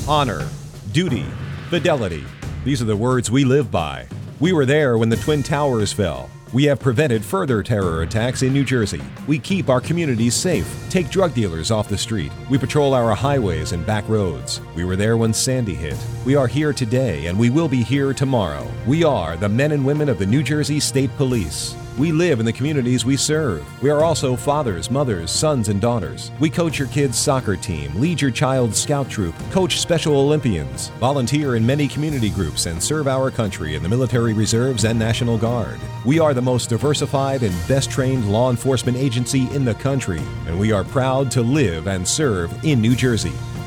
honor, duty, fidelity. These are the words we live by. We were there when the Twin Towers fell. We have prevented further terror attacks in New Jersey. We keep our communities safe, take drug dealers off the street. We patrol our highways and back roads. We were there when Sandy hit. We are here today, and we will be here tomorrow. We are the men and women of the New Jersey State Police. We live in the communities we serve. We are also fathers, mothers, sons, and daughters. We coach your kids' soccer team, lead your child's scout troop, coach Special Olympians, volunteer in many community groups, and serve our country in the military reserves and National Guard. We are the most diversified and best trained law enforcement agency in the country, and we are proud to live and serve in New Jersey.